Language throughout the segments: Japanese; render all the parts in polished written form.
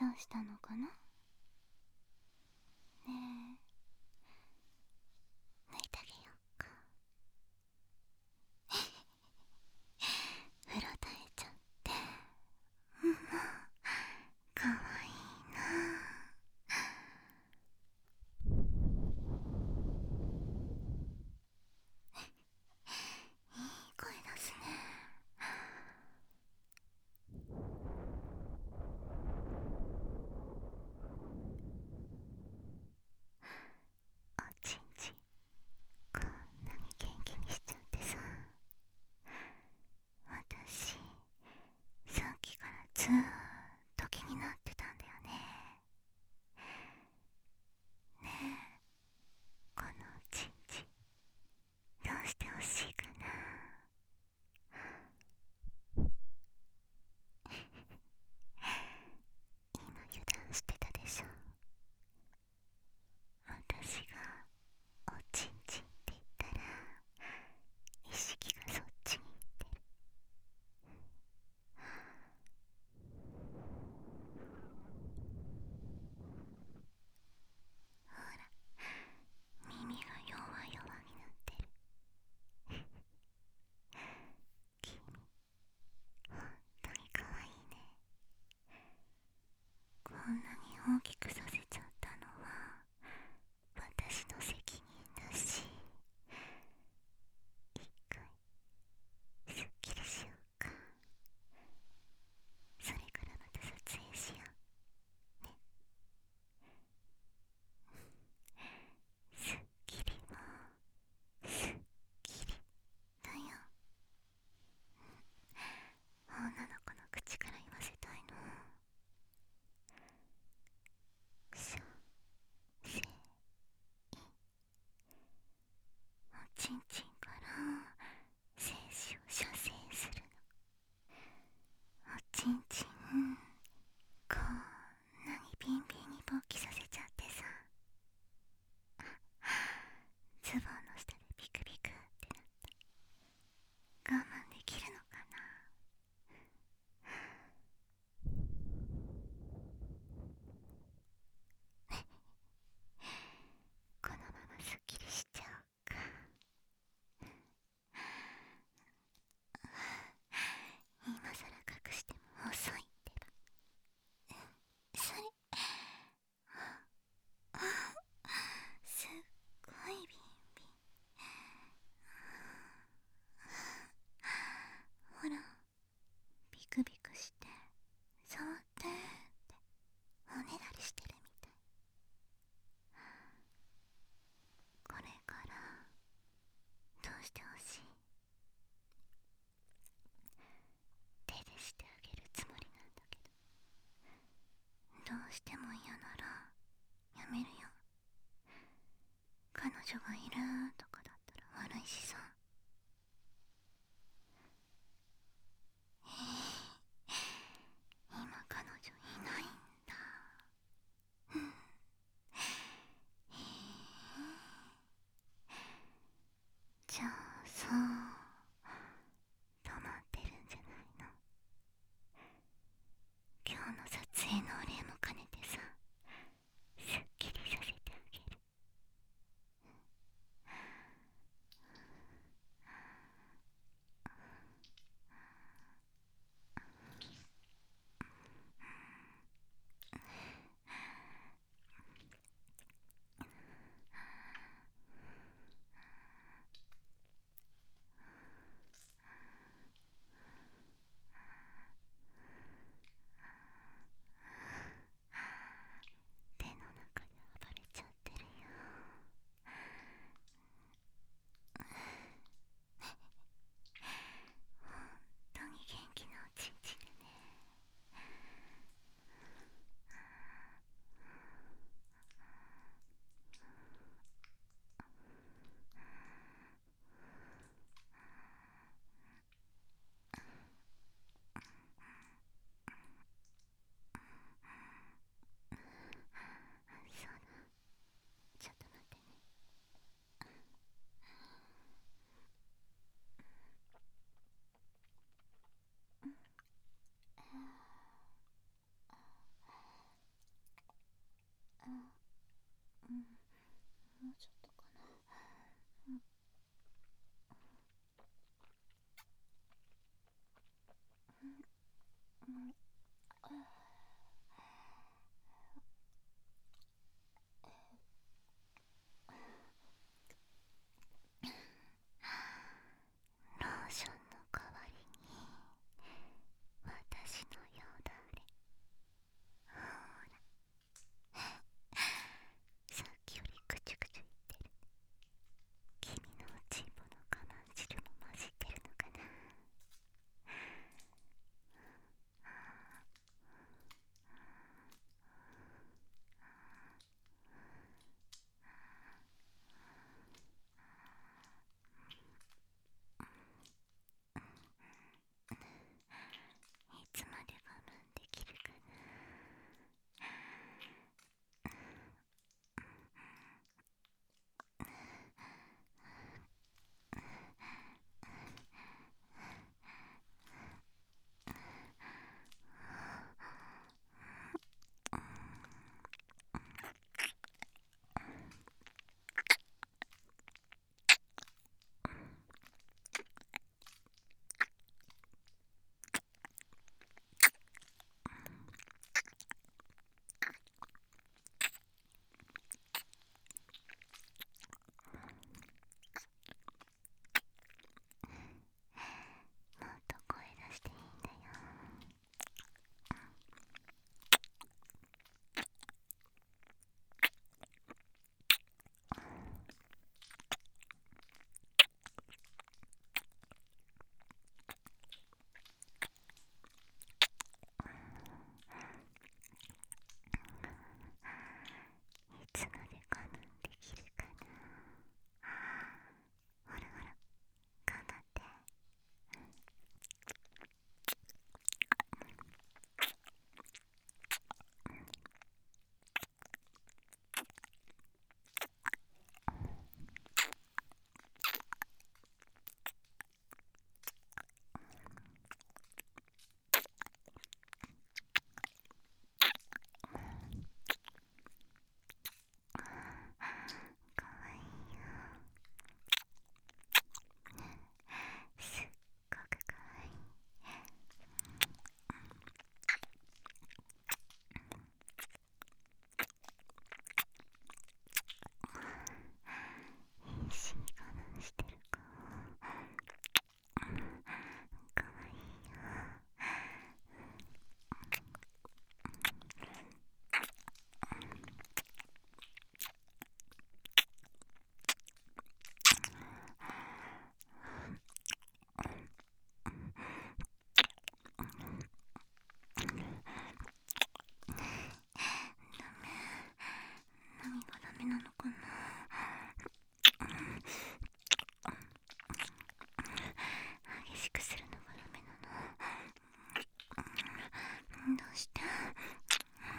どうしたのかな。ねえ、抜いてあげようか。風呂耐えちゃって、かわいいな。いい声出すね。おちんちん、こんなに元気にしちゃってさ。私、さっきからずーっと気になってたんだよね。ねえ、このおちんちん、どうしてほしいかな。今油断してたでしょ。私がおちんちんって言ったら意識がそっちに行ってる。ほら、耳が弱々になってる。君、ほんとにかわいいね。こんなに大きくさせちゃったのは私の責任だし、一回すっきりしようか。それからまた撮影しようね。すっきりもすっきりだよ。女の子の口から言わせたいの。くしょせい、おちんちんから精子を射精するの。おちんちん、こんなにビンビンに勃起させちゃってさ、ズボンの下でビクビクってなった。我慢できるのかな。このまますっきりしちゃおうか。今さら隠しても遅いってば。それ、すっごいビンビン。ほら、ビクビクして触ってっておねだりしてるみたい。これからどうしてほしい？手でしてあげるつもりなんだけど、どうしても嫌ならやめるよ。彼女がいるとかだったら悪いしさ。今彼女いないんだ。へえ、じゃあさ、溜まってるんじゃないの？今日の撮影のお礼も兼ねてさ、すっきりさせてあげる。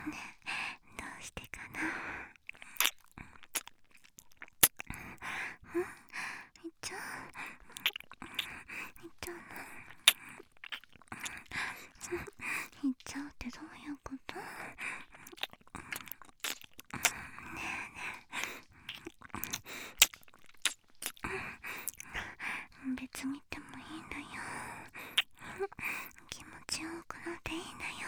どうしてかな。いっちゃういっちゃういっちゃうってどういうこと？別にでもいいんだよ。気持ちよくなっていいんだよ。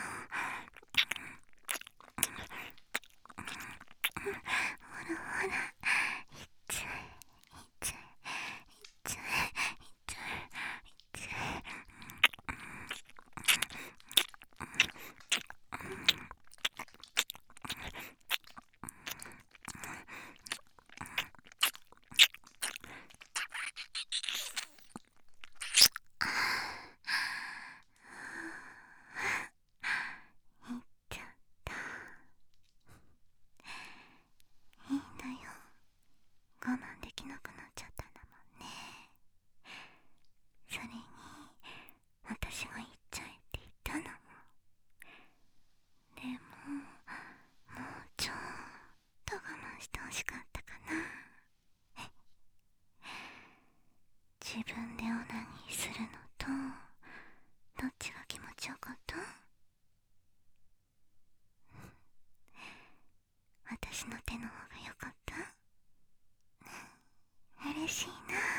ほらほら、いっちゃえいっちゃえいっちゃえいっちゃえいっちゃえ。いっちゃった。いいんだよ、我慢できなくなっちゃったんだもんね。それに私が言っちゃえって言ったのも。でももうちょっと我慢してほしかったかな。自分でオナニーするのとどっちが気持ちよかった？私の手の方が良かった？嬉しいな。